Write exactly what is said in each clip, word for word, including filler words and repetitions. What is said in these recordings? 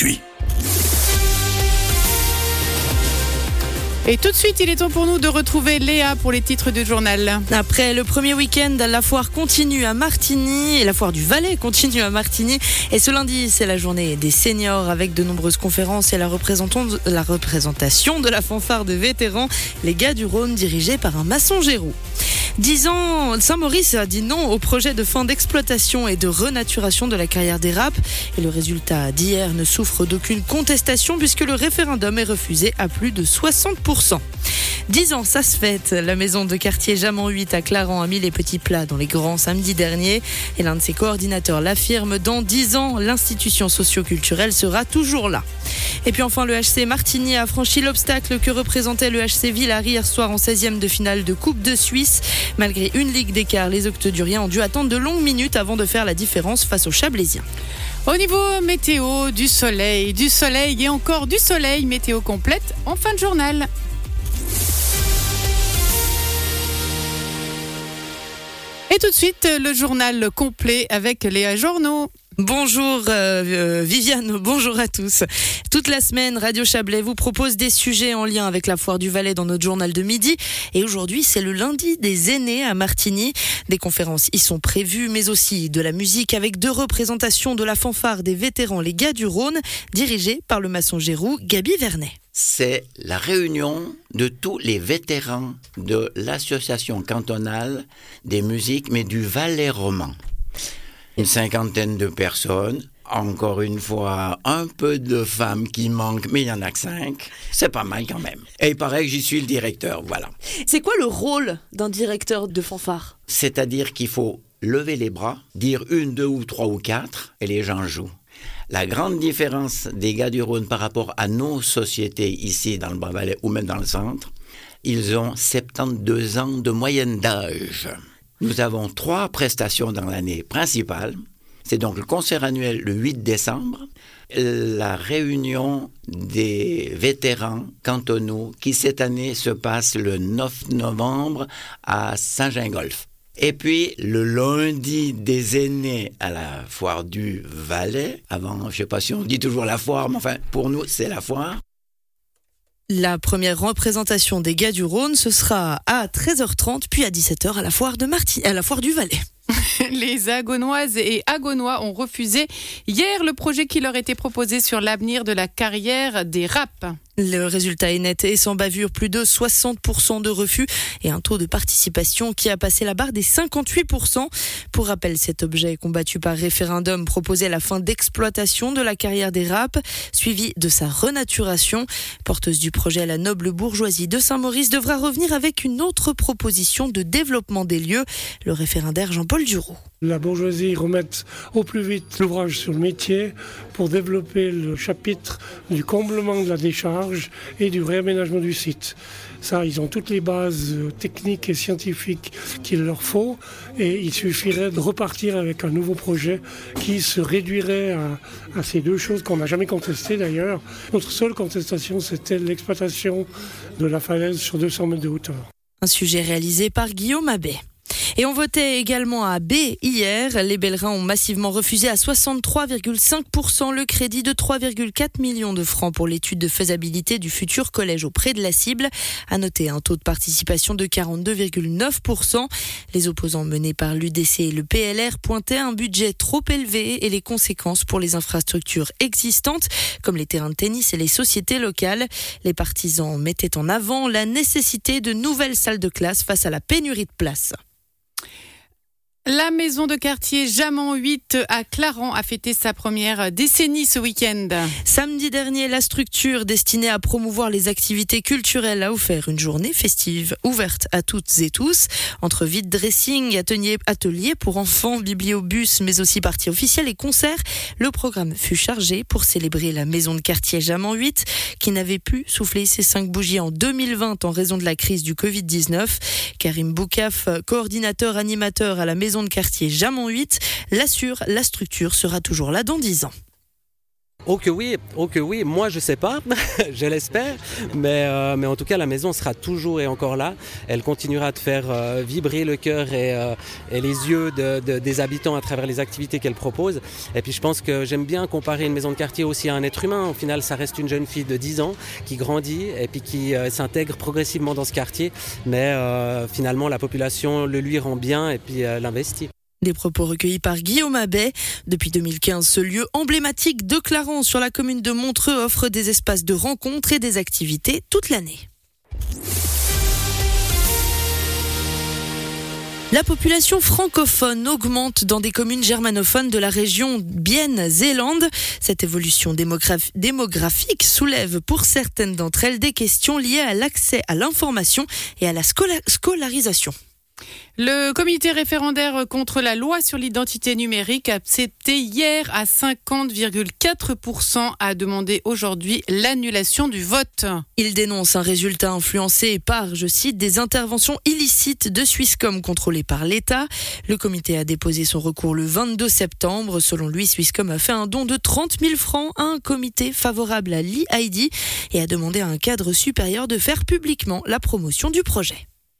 Puis. Et tout de suite, il est temps pour nous de retrouver Léa pour les titres du journal. Après le premier week-end, la foire continue à Martigny et la foire du Valais continue à Martigny. Et ce lundi, c'est la journée des seniors avec de nombreuses conférences et la, la représentation de la fanfare de vétérans, les gars du Rhône, dirigée par un maçon Géroux. Dix ans, Saint-Maurice a dit non au projet de fin d'exploitation et de renaturation de la carrière des Raps. Et le résultat d'hier ne souffre d'aucune contestation puisque le référendum est refusé à plus de soixante pour cent. Dix ans, ça se fête. La maison de quartier Jamant huit à Clarens a mis les petits plats dans les grands samedi dernier. Et l'un de ses coordinateurs l'affirme, dans dix ans, l'institution socio-culturelle sera toujours là. Et puis enfin, le H C Martigny a franchi l'obstacle que représentait le H C Villars hier soir en seizième de finale de Coupe de Suisse. Malgré une ligue d'écart, les Octoduriens ont dû attendre de longues minutes avant de faire la différence face aux Chablaisiens. Au niveau météo, du soleil, du soleil et encore du soleil, météo complète en fin de journal. Et tout de suite, le journal complet avec Léa Journeau. Bonjour euh, Viviane, bonjour à tous. Toute la semaine, Radio Chablais vous propose des sujets en lien avec la foire du Valais dans notre journal de midi. Et aujourd'hui, c'est le lundi des aînés à Martigny. Des conférences y sont prévues, mais aussi de la musique avec deux représentations de la fanfare des vétérans, les gars du Rhône, dirigée par le maçon Géroux, Gaby Vernet. C'est la réunion de tous les vétérans de l'association cantonale des musiques, mais du Valais roman. Une cinquantaine de personnes, encore une fois, un peu de femmes qui manquent, mais il n'y en a que cinq. C'est pas mal quand même. Et il paraît que j'y suis le directeur, voilà. C'est quoi le rôle d'un directeur de fanfare ? C'est-à-dire qu'il faut lever les bras, dire une, deux ou trois ou quatre, et les gens jouent. La grande différence des gars du Rhône par rapport à nos sociétés ici dans le Bas-Valais ou même dans le centre, ils ont soixante-douze ans de moyenne d'âge. Nous avons trois prestations dans l'année principale. C'est donc le concert annuel le huit décembre, la réunion des vétérans cantonaux qui cette année se passe le neuf novembre à Saint-Gingolph. Et puis le lundi des aînés à la foire du Valais. Avant, je ne sais pas si on dit toujours la foire, mais enfin pour nous c'est la foire. La première représentation des gars du Rhône, ce sera à treize heures trente, puis à dix-sept heures à la foire de Martigny, à la foire du Valais. Les Agonoises et Agonois ont refusé hier le projet qui leur était proposé sur l'avenir de la carrière des Raps. Le résultat est net et sans bavure, plus de soixante pour cent de refus et un taux de participation qui a passé la barre des cinquante-huit pour cent. Pour rappel, cet objet combattu par référendum proposait la fin d'exploitation de la carrière des Raps, suivi de sa renaturation. Porteuse du projet, la noble bourgeoisie de Saint-Maurice devra revenir avec une autre proposition de développement des lieux. Le référendaire Jean-Paul Duroux. La bourgeoisie remette au plus vite l'ouvrage sur le métier pour développer le chapitre du comblement de la décharge et du réaménagement du site. Ça, ils ont toutes les bases techniques et scientifiques qu'il leur faut et il suffirait de repartir avec un nouveau projet qui se réduirait à, à ces deux choses qu'on n'a jamais contestées d'ailleurs. Notre seule contestation, c'était l'exploitation de la falaise sur deux cents mètres de hauteur. Un sujet réalisé par Guillaume Abbé. Et on votait également à B hier. Les Bellerins ont massivement refusé à soixante-trois virgule cinq pour cent le crédit de trois virgule quatre millions de francs pour l'étude de faisabilité du futur collège auprès de la cible. À noter un taux de participation de quarante-deux virgule neuf pour cent. Les opposants menés par l'U D C et le P L R pointaient un budget trop élevé et les conséquences pour les infrastructures existantes, comme les terrains de tennis et les sociétés locales. Les partisans mettaient en avant la nécessité de nouvelles salles de classe face à la pénurie de places. La maison de quartier Jamant huit à Clarens a fêté sa première décennie ce week-end. Samedi dernier, la structure destinée à promouvoir les activités culturelles a offert une journée festive ouverte à toutes et tous. Entre vide dressing, ateliers atelier pour enfants, bibliobus, mais aussi parties officielles et concerts, le programme fut chargé pour célébrer la maison de quartier Jamant huit qui n'avait pu souffler ses cinq bougies en deux mille vingt en raison de la crise du covid dix-neuf. Karim Boukaf, coordinateur animateur à la maison de quartier Jamant huit, l'assure, la structure sera toujours là dans dix ans. Oh que oui, oh que oui, moi je sais pas, je l'espère, mais, euh, mais en tout cas la maison sera toujours et encore là. Elle continuera de faire euh, vibrer le cœur et, euh, et les yeux de, de, des habitants à travers les activités qu'elle propose. Et puis je pense que j'aime bien comparer une maison de quartier aussi à un être humain. Au final, ça reste une jeune fille de dix ans qui grandit et puis qui euh, s'intègre progressivement dans ce quartier. Mais euh, finalement, la population le lui rend bien et puis euh, l'investit. Des propos recueillis par Guillaume Abbé. Depuis deux mille quinze, ce lieu emblématique de Clarens sur la commune de Montreux offre des espaces de rencontres et des activités toute l'année. La population francophone augmente dans des communes germanophones de la région Bienne-Zélande. Cette évolution démograph- démographique soulève pour certaines d'entre elles des questions liées à l'accès à l'information et à la scola- scolarisation. Le comité référendaire contre la loi sur l'identité numérique a accepté hier à cinquante virgule quatre pour cent a demandé aujourd'hui l'annulation du vote. Il dénonce un résultat influencé par, je cite, des interventions illicites de Swisscom contrôlées par l'État. Le comité a déposé son recours le vingt-deux septembre. Selon lui, Swisscom a fait un don de trente mille francs à un comité favorable à l'E I D et a demandé à un cadre supérieur de faire publiquement la promotion du projet.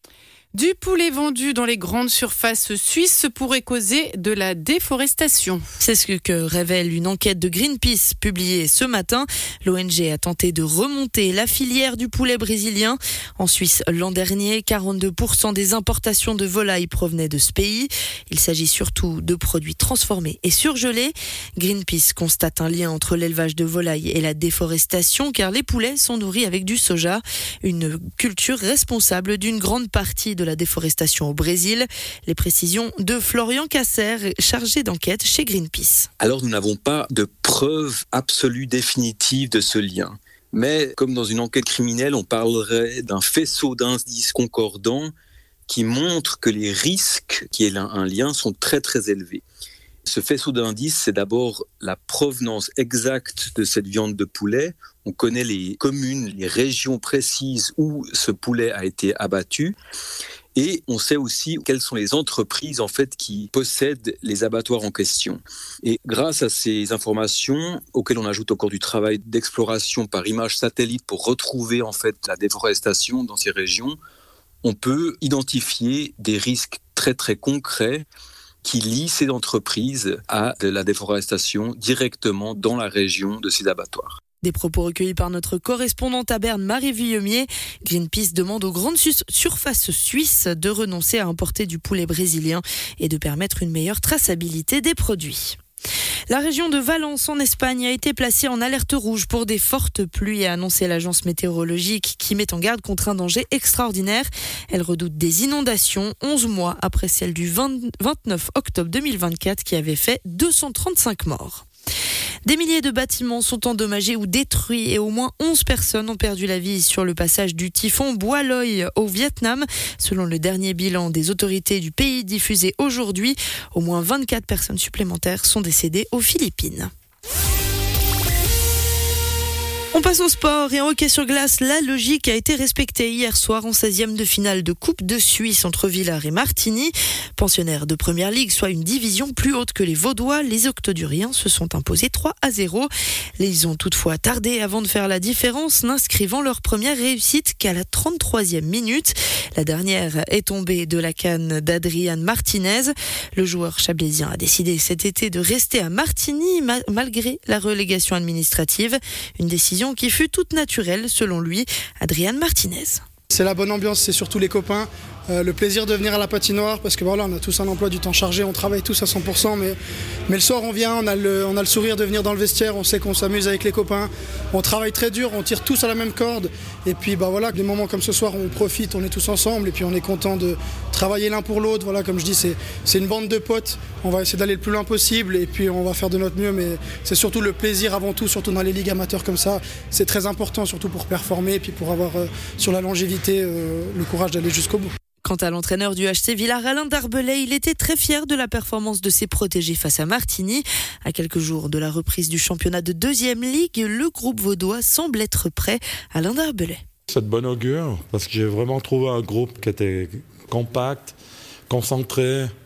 Du poulet vendu dans les grandes surfaces suisses pourrait causer de la déforestation. C'est ce que révèle une enquête de Greenpeace publiée ce matin. L'O N G a tenté de remonter la filière du poulet brésilien. En Suisse, l'an dernier, quarante-deux pour cent des importations de volailles provenaient de ce pays. Il s'agit surtout de produits transformés et surgelés. Greenpeace constate un lien entre l'élevage de volailles et la déforestation car les poulets sont nourris avec du soja, une culture responsable d'une grande partie de de la déforestation au Brésil. Les précisions de Florian Casser, chargé d'enquête chez Greenpeace. Alors nous n'avons pas de preuve absolue définitive de ce lien. Mais comme dans une enquête criminelle, on parlerait d'un faisceau d'indices concordants qui montrent que les risques qu'il y ait un lien sont très très élevés. Ce faisceau d'indices, c'est d'abord la provenance exacte de cette viande de poulet. On connaît les communes, les régions précises où ce poulet a été abattu. Et on sait aussi quelles sont les entreprises en fait qui possèdent les abattoirs en question. Et grâce à ces informations, auxquelles on ajoute encore du travail d'exploration par image satellite pour retrouver en fait la déforestation dans ces régions, on peut identifier des risques très très concrets qui lient ces entreprises à de la déforestation directement dans la région de ces abattoirs. Des propos recueillis par notre correspondante à Berne, Marie Villemier. Greenpeace demande aux grandes surfaces suisses de renoncer à importer du poulet brésilien et de permettre une meilleure traçabilité des produits. La région de Valence en Espagne a été placée en alerte rouge pour des fortes pluies, a annoncé l'agence météorologique qui met en garde contre un danger extraordinaire. Elle redoute des inondations onze mois après celle du vingt-neuf octobre deux mille vingt-quatre qui avait fait deux cent trente-cinq morts. Des milliers de bâtiments sont endommagés ou détruits et au moins onze personnes ont perdu la vie sur le passage du typhon Boa Loi au Vietnam. Selon le dernier bilan des autorités du pays diffusé aujourd'hui, au moins vingt-quatre personnes supplémentaires sont décédées aux Philippines. On passe au sport et en hockey sur glace, la logique a été respectée hier soir en seizième de finale de Coupe de Suisse entre Villars et Martigny. Pensionnaires de Première Ligue, soit une division plus haute que les Vaudois, les Octoduriens se sont imposés trois à zéro. Ils ont toutefois tardé avant de faire la différence, n'inscrivant leur première réussite qu'à la trente-troisième minute. La dernière est tombée de la canne d'Adrian Martinez. Le joueur chablaisien a décidé cet été de rester à Martigny ma- malgré la relégation administrative. Une décision qui fut toute naturelle selon lui, Adrian Martinez. C'est la bonne ambiance, c'est surtout les copains, euh, le plaisir de venir à la patinoire parce que voilà, on a tous un emploi du temps chargé, on travaille tous à cent pour cent, mais, mais le soir on vient, on a, le, on a le sourire de venir dans le vestiaire, on sait qu'on s'amuse avec les copains, on travaille très dur, on tire tous à la même corde et puis bah voilà, des moments comme ce soir on profite, on est tous ensemble et puis on est content de travailler l'un pour l'autre. Voilà, comme je dis, c'est, c'est une bande de potes, on va essayer d'aller le plus loin possible et puis on va faire de notre mieux, mais c'est surtout le plaisir avant tout, surtout dans les ligues amateurs comme ça, c'est très important surtout pour performer et puis pour avoir euh, sur la longévité euh, le courage d'aller jusqu'au bout. Quant à l'entraîneur du H C Villars, Alain Darbelay, il était très fier de la performance de ses protégés face à Martigny. À quelques jours de la reprise du championnat de deuxième ligue, le groupe vaudois semble être prêt. Alain Darbelay. C'est de bon augure parce que j'ai vraiment trouvé un groupe qui était compact, concentré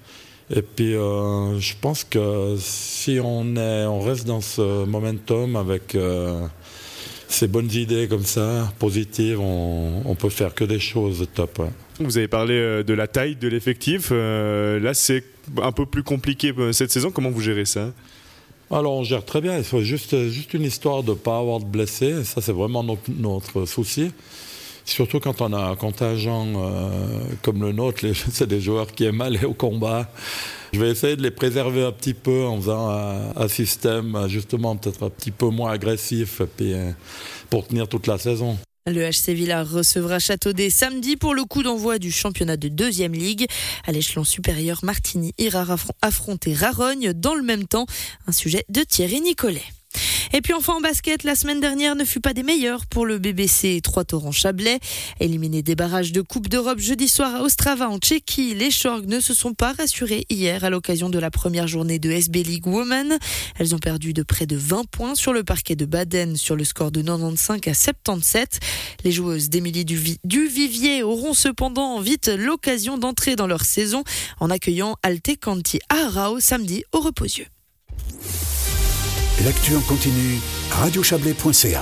Et puis, euh, je pense que si on, est, on reste dans ce momentum avec euh, ces bonnes idées comme ça, positives, on, on peut faire que des choses top. Ouais. Vous avez parlé de la taille de l'effectif. Euh, là, c'est un peu plus compliqué cette saison. Comment vous gérez ça ? Alors, on gère très bien. Il faut juste, juste une histoire de ne pas avoir de blessés. Ça, c'est vraiment notre, notre souci. Surtout quand on a un contingent euh, comme le nôtre, les, c'est des joueurs qui aiment aller au combat. Je vais essayer de les préserver un petit peu en faisant un, un système justement peut-être un petit peu moins agressif et puis, euh, pour tenir toute la saison. Le H C Villars recevra Châteaudet samedi pour le coup d'envoi du championnat de deuxième ligue. À l'échelon supérieur, Martigny ira affronter Rarogne dans le même temps. Un sujet de Thierry Nicolet. Et puis enfin en basket, la semaine dernière ne fut pas des meilleures pour le B B C Trois-Torrents-Chablais. Éliminés des barrages de Coupe d'Europe jeudi soir à Ostrava en Tchéquie, les Chorgs ne se sont pas rassurés hier à l'occasion de la première journée de S B League Women. Elles ont perdu de près de vingt points sur le parquet de Baden sur le score de quatre-vingt-quinze à soixante-dix-sept. Les joueuses d'Émilie Duvivier auront cependant vite l'occasion d'entrer dans leur saison en accueillant Alte Canti à Arao samedi au Reposieux. L'actu en continu, radio chablais point c h.